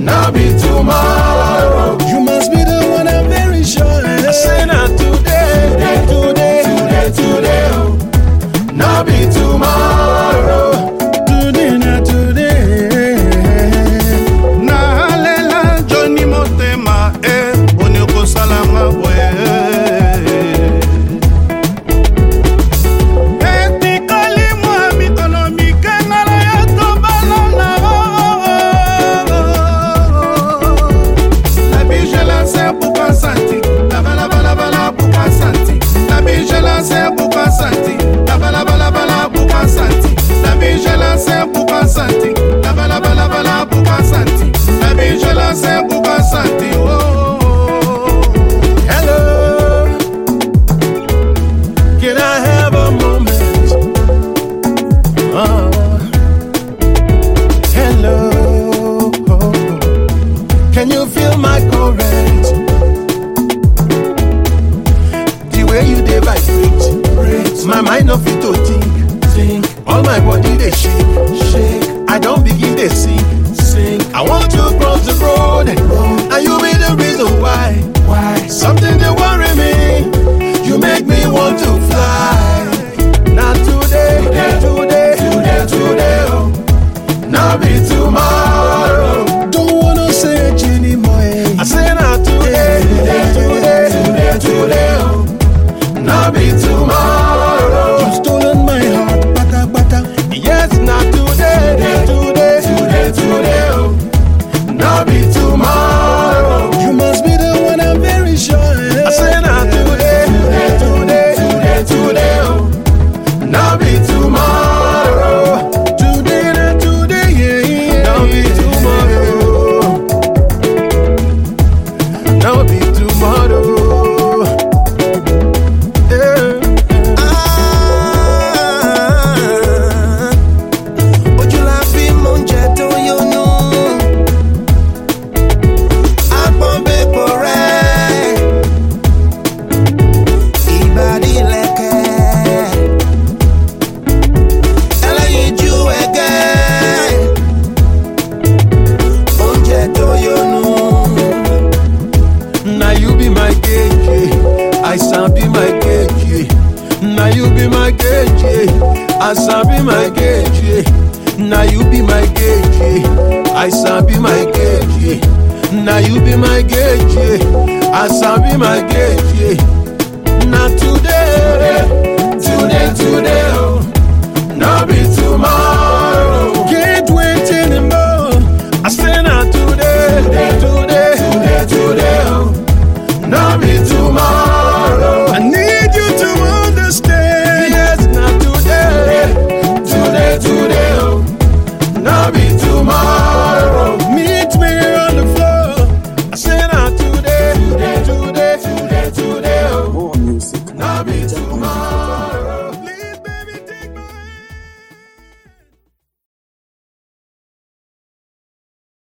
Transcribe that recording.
no be tomorrow. You must be the one, I'm very sure. I say not today, today, oh. No be tomorrow. Today, not today. Na halela Johnny Motema Onyoko salama boy. Can you feel my current? The way you dey vibrate, my mind no fit to think. All my body dey shake. I don't begin to sing. I want to cross the road, and you be the reason why. Something dey worry me. You make me want to fly. Not today, oh. Now be tomorrow. Don't wanna say it anymore. I say not today, oh. Now be tomorrow. You've stolen my heart, bata. Yes, not today, oh. Now be tomorrow. You must be the one, I'm very sure. I say not today, oh. Now be tomorrow. Today, not today, yeah. Now be tomorrow. Now be tomorrow. Now you be my gauge, I shall be my gauge. Now you be my gauge, I shall be my gauge. Now you be my gauge, I shall be my gauge. Now you be my gauge, I shall be my gauge. Now today, oh. Now be tomorrow.